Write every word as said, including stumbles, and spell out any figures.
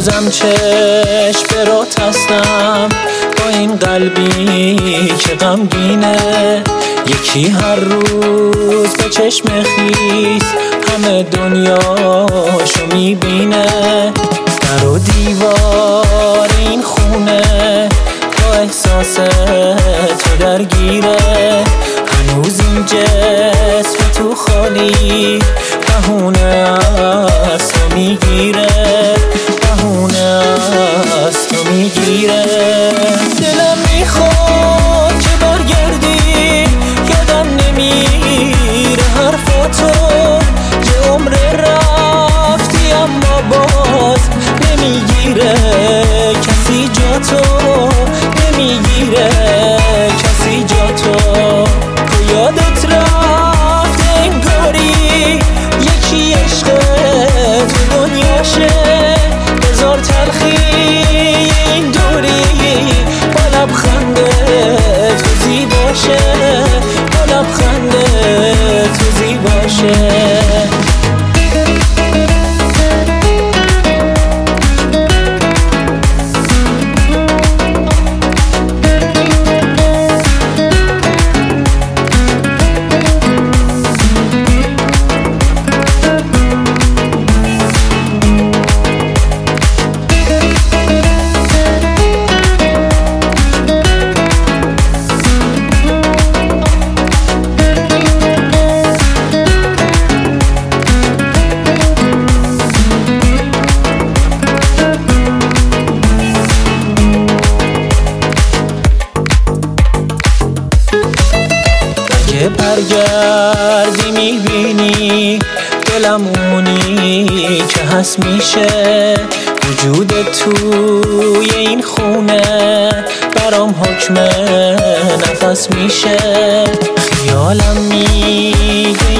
هنوزم چشم به رات هستم با این قلبی که غمگینه. یکی هر روز با چشم خیس همه دنیاشو میبینه. در و دیوار این خونه با احساس تو درگیره. هنوز این جسم تو خالی بهونه از تو میگیره، بهونه از تو میگیره. دلم میخواد که برگردی، یادم نمیره حرفاتو. یه عمر رفتی اما باز نمیگیره کسی جاتو، نمیگیره کسی جاتو. تو یادت رفت انگاری یکی عشق تو دنیاشه. هزار تلخی این دوری با لبخنده تو زیباشه، با لبخنده تو زیباشه. که برگردی میبینی دلم اونی که هست میشه. وجود توی این خونه برام حکم نفس میشه. خیالم میگه